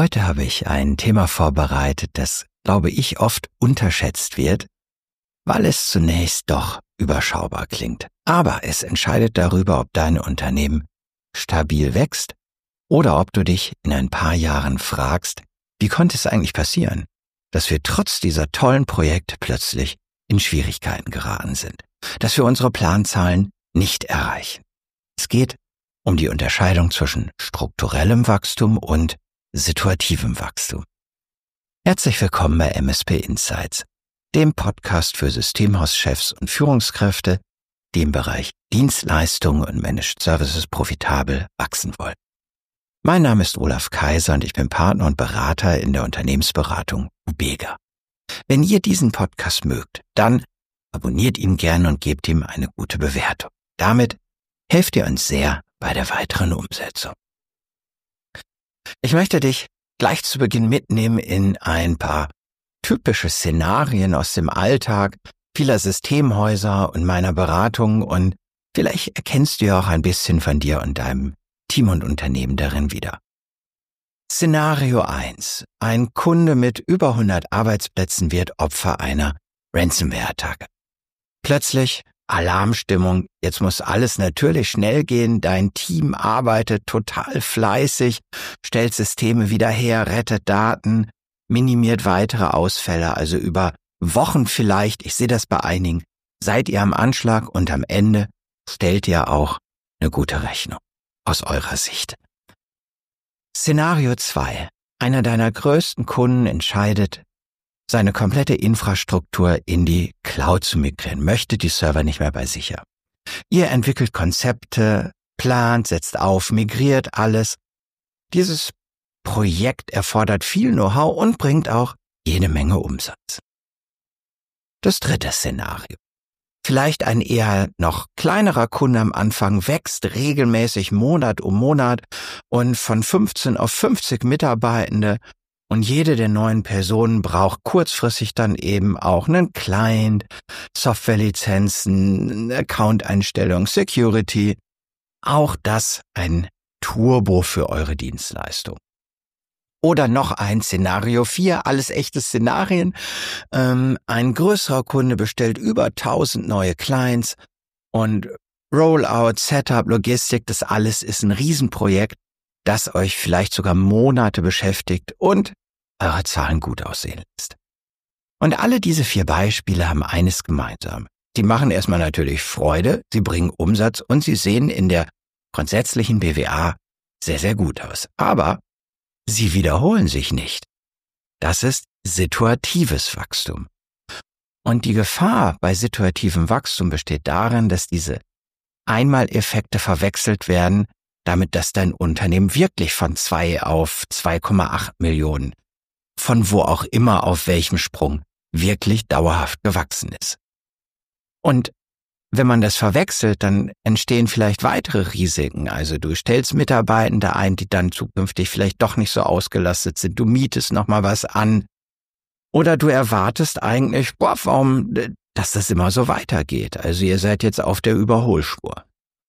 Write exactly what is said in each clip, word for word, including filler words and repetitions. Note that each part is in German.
Heute habe ich ein Thema vorbereitet, das, glaube ich, oft unterschätzt wird, weil es zunächst doch überschaubar klingt. Aber es entscheidet darüber, ob dein Unternehmen stabil wächst oder ob du dich in ein paar Jahren fragst, wie konnte es eigentlich passieren, dass wir trotz dieser tollen Projekte plötzlich in Schwierigkeiten geraten sind, dass wir unsere Planzahlen nicht erreichen. Es geht um die Unterscheidung zwischen strukturellem Wachstum und situativem Wachstum. Herzlich willkommen bei M S P Insights, dem Podcast für Systemhauschefs und Führungskräfte, die im Bereich Dienstleistungen und Managed Services profitabel wachsen wollen. Mein Name ist Olaf Kaiser und ich bin Partner und Berater in der Unternehmensberatung Ubega. Wenn ihr diesen Podcast mögt, dann abonniert ihn gerne und gebt ihm eine gute Bewertung. Damit helft ihr uns sehr bei der weiteren Umsetzung. Ich möchte dich gleich zu Beginn mitnehmen in ein paar typische Szenarien aus dem Alltag vieler Systemhäuser und meiner Beratung, und vielleicht erkennst du ja auch ein bisschen von dir und deinem Team und Unternehmen darin wieder. Szenario eins. Ein Kunde mit über hundert Arbeitsplätzen wird Opfer einer Ransomware-Attacke. Plötzlich Alarmstimmung, jetzt muss alles natürlich schnell gehen, dein Team arbeitet total fleißig, stellt Systeme wieder her, rettet Daten, minimiert weitere Ausfälle, also über Wochen vielleicht, ich sehe das bei einigen, seid ihr am Anschlag und am Ende stellt ihr auch eine gute Rechnung aus eurer Sicht. Szenario zwei. Einer deiner größten Kunden entscheidet, seine komplette Infrastruktur in die Cloud zu migrieren, möchte die Server nicht mehr bei sich haben. Ihr entwickelt Konzepte, plant, setzt auf, migriert alles. Dieses Projekt erfordert viel Know-how und bringt auch jede Menge Umsatz. Das dritte Szenario. Vielleicht ein eher noch kleinerer Kunde am Anfang wächst regelmäßig Monat um Monat und von fünfzehn auf fünfzig Mitarbeitende. Und jede der neuen Personen braucht kurzfristig dann eben auch einen Client, Softwarelizenzen, Account-Einstellung, Security. Auch das ein Turbo für eure Dienstleistung. Oder noch ein Szenario vier, alles echte Szenarien. Ähm, ein größerer Kunde bestellt über tausend neue Clients und Rollout, Setup, Logistik, das alles ist ein Riesenprojekt, das euch vielleicht sogar Monate beschäftigt und eure Zahlen gut aussehen lässt. Und alle diese vier Beispiele haben eines gemeinsam. Sie machen erstmal natürlich Freude, sie bringen Umsatz und sie sehen in der grundsätzlichen B W A sehr, sehr gut aus. Aber sie wiederholen sich nicht. Das ist situatives Wachstum. Und die Gefahr bei situativem Wachstum besteht darin, dass diese Einmaleffekte verwechselt werden, damit dass dein Unternehmen wirklich von zwei auf zwei Komma acht Millionen von wo auch immer auf welchem Sprung wirklich dauerhaft gewachsen ist. Und wenn man das verwechselt, dann entstehen vielleicht weitere Risiken. Also du stellst Mitarbeitende ein, die dann zukünftig vielleicht doch nicht so ausgelastet sind. Du mietest nochmal was an. Oder du erwartest eigentlich, boah, warum, dass das immer so weitergeht. Also ihr seid jetzt auf der Überholspur.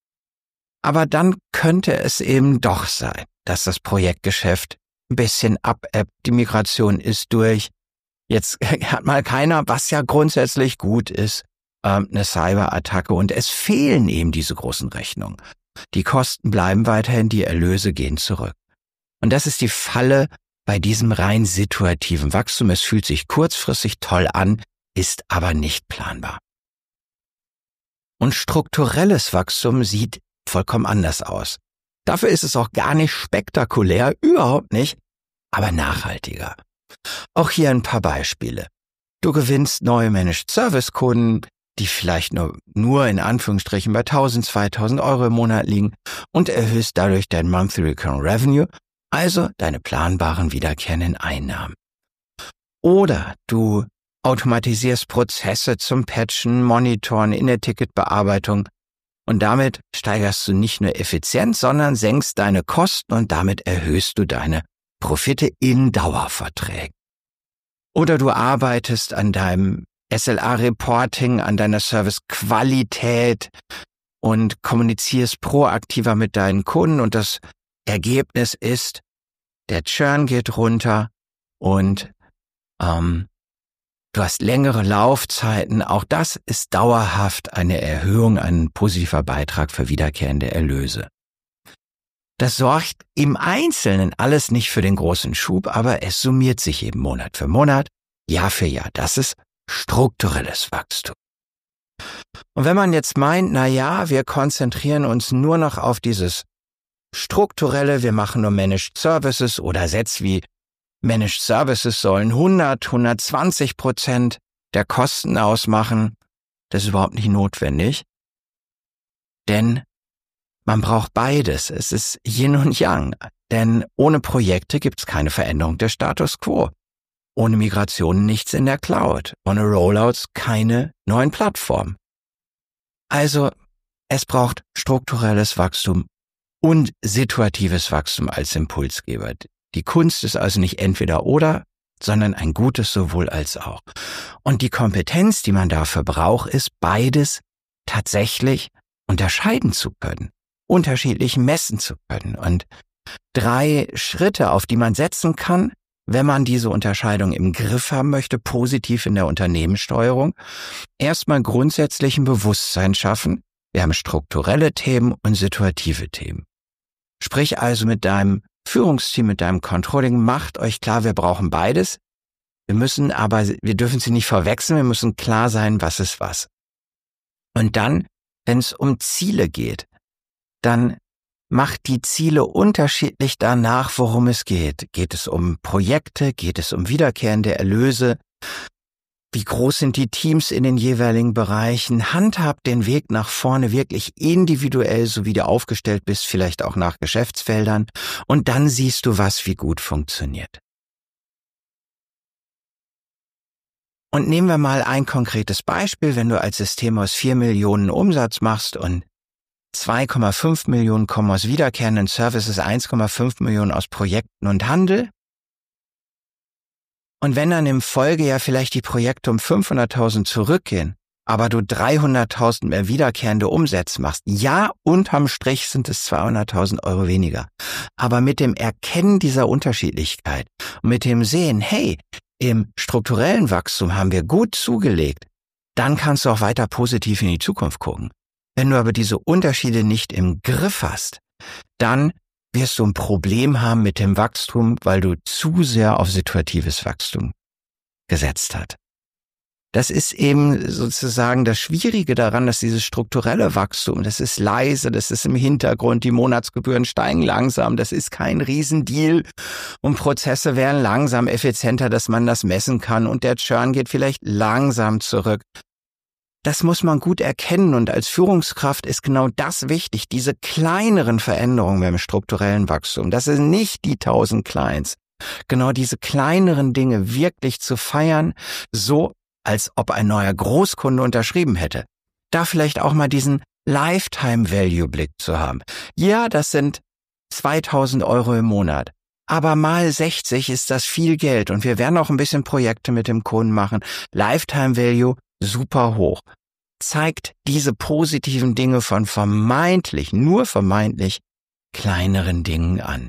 Aber dann könnte es eben doch sein, dass das Projektgeschäft ein bisschen abebbt, die Migration ist durch. Jetzt hat mal keiner, was ja grundsätzlich gut ist, eine Cyberattacke und es fehlen eben diese großen Rechnungen. Die Kosten bleiben weiterhin, die Erlöse gehen zurück. Und das ist die Falle bei diesem rein situativen Wachstum. Es fühlt sich kurzfristig toll an, ist aber nicht planbar. Und strukturelles Wachstum sieht vollkommen anders aus. Dafür ist es auch gar nicht spektakulär, überhaupt nicht, aber nachhaltiger. Auch hier ein paar Beispiele. Du gewinnst neue Managed Service Kunden, die vielleicht nur, nur in Anführungsstrichen bei tausend, zweitausend Euro im Monat liegen und erhöhst dadurch dein Monthly Recurring Revenue, also deine planbaren wiederkehrenden Einnahmen. Oder du automatisierst Prozesse zum Patchen, Monitoren in der Ticketbearbeitung und damit steigerst du nicht nur Effizienz, sondern senkst deine Kosten und damit erhöhst du deine Profite in Dauerverträgen. Oder du arbeitest an deinem S L A-Reporting, an deiner Servicequalität und kommunizierst proaktiver mit deinen Kunden und das Ergebnis ist, der Churn geht runter und ähm, du hast längere Laufzeiten. Auch das ist dauerhaft eine Erhöhung, ein positiver Beitrag für wiederkehrende Erlöse. Das sorgt im Einzelnen alles nicht für den großen Schub, aber es summiert sich eben Monat für Monat, Jahr für Jahr. Das ist strukturelles Wachstum. Und wenn man jetzt meint, na ja, wir konzentrieren uns nur noch auf dieses strukturelle, wir machen nur Managed Services oder Sätze wie Managed Services sollen hundert, hundertzwanzig Prozent der Kosten ausmachen, das ist überhaupt nicht notwendig, denn man braucht beides. Es ist Yin und Yang, denn ohne Projekte gibt es keine Veränderung des Status Quo. Ohne Migration nichts in der Cloud, ohne Rollouts keine neuen Plattformen. Also es braucht strukturelles Wachstum und situatives Wachstum als Impulsgeber. Die Kunst ist also nicht entweder oder, sondern ein gutes sowohl als auch. Und die Kompetenz, die man dafür braucht, ist beides tatsächlich unterscheiden zu können, unterschiedlich messen zu können. Und drei Schritte, auf die man setzen kann, wenn man diese Unterscheidung im Griff haben möchte, positiv in der Unternehmenssteuerung. Erstmal grundsätzlich ein Bewusstsein schaffen. Wir haben strukturelle Themen und situative Themen. Sprich also mit deinem Führungsteam, mit deinem Controlling, macht euch klar, wir brauchen beides. Wir müssen aber, wir dürfen sie nicht verwechseln, wir müssen klar sein, was ist was. Und dann, wenn es um Ziele geht, dann macht die Ziele unterschiedlich danach, worum es geht. Geht es um Projekte? Geht es um wiederkehrende Erlöse? Wie groß sind die Teams in den jeweiligen Bereichen? Handhabt den Weg nach vorne wirklich individuell, so wie du aufgestellt bist, vielleicht auch nach Geschäftsfeldern. Und dann siehst du, was wie gut funktioniert. Und nehmen wir mal ein konkretes Beispiel. Wenn du als System aus vier Millionen Umsatz machst und zwei Komma fünf Millionen kommen aus wiederkehrenden Services, eins Komma fünf Millionen aus Projekten und Handel. Und wenn dann im Folgejahr vielleicht die Projekte um fünfhunderttausend zurückgehen, aber du dreihunderttausend mehr wiederkehrende Umsätze machst, ja, unterm Strich sind es zweihunderttausend Euro weniger. Aber mit dem Erkennen dieser Unterschiedlichkeit und mit dem Sehen, hey, im strukturellen Wachstum haben wir gut zugelegt, dann kannst du auch weiter positiv in die Zukunft gucken. Wenn du aber diese Unterschiede nicht im Griff hast, dann wirst du ein Problem haben mit dem Wachstum, weil du zu sehr auf situatives Wachstum gesetzt hast. Das ist eben sozusagen das Schwierige daran, dass dieses strukturelle Wachstum, das ist leise, das ist im Hintergrund, die Monatsgebühren steigen langsam, das ist kein Riesendeal und Prozesse werden langsam effizienter, dass man das messen kann und der Churn geht vielleicht langsam zurück. Das muss man gut erkennen und als Führungskraft ist genau das wichtig, diese kleineren Veränderungen beim strukturellen Wachstum. Das sind nicht die tausend Clients. Genau diese kleineren Dinge wirklich zu feiern, so als ob ein neuer Großkunde unterschrieben hätte. Da vielleicht auch mal diesen Lifetime-Value-Blick zu haben. Ja, das sind zweitausend Euro im Monat. Aber mal sechzig ist das viel Geld und wir werden auch ein bisschen Projekte mit dem Kunden machen. Lifetime-Value super hoch. Zeigt diese positiven Dinge von vermeintlich, nur vermeintlich kleineren Dingen an.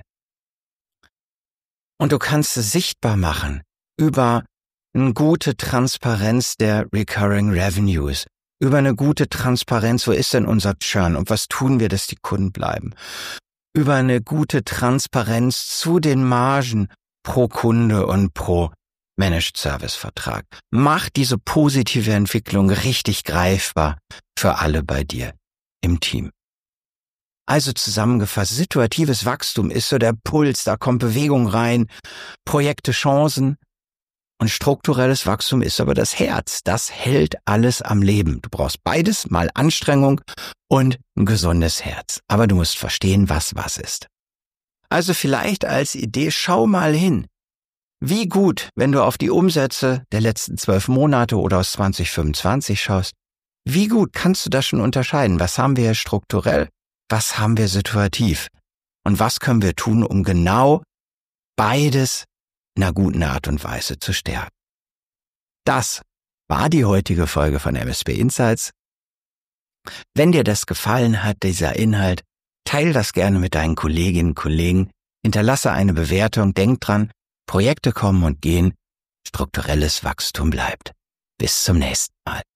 Und du kannst es sichtbar machen über eine gute Transparenz der Recurring Revenues, über eine gute Transparenz, wo ist denn unser Churn und was tun wir, dass die Kunden bleiben, über eine gute Transparenz zu den Margen pro Kunde und pro Managed Service Vertrag. Mach diese positive Entwicklung richtig greifbar für alle bei dir im Team. Also zusammengefasst, situatives Wachstum ist so der Puls, da kommt Bewegung rein, Projekte, Chancen und strukturelles Wachstum ist aber das Herz. Das hält alles am Leben. Du brauchst beides, mal Anstrengung und ein gesundes Herz. Aber du musst verstehen, was was ist. Also vielleicht als Idee, schau mal hin. Wie gut, wenn du auf die Umsätze der letzten zwölf Monate oder aus zwanzig fünfundzwanzig schaust, wie gut kannst du das schon unterscheiden? Was haben wir strukturell? Was haben wir situativ? Und was können wir tun, um genau beides in einer guten Art und Weise zu stärken? Das war die heutige Folge von M S B Insights. Wenn dir das gefallen hat, dieser Inhalt, teil das gerne mit deinen Kolleginnen und Kollegen, hinterlasse eine Bewertung, denk dran, Projekte kommen und gehen, strukturelles Wachstum bleibt. Bis zum nächsten Mal.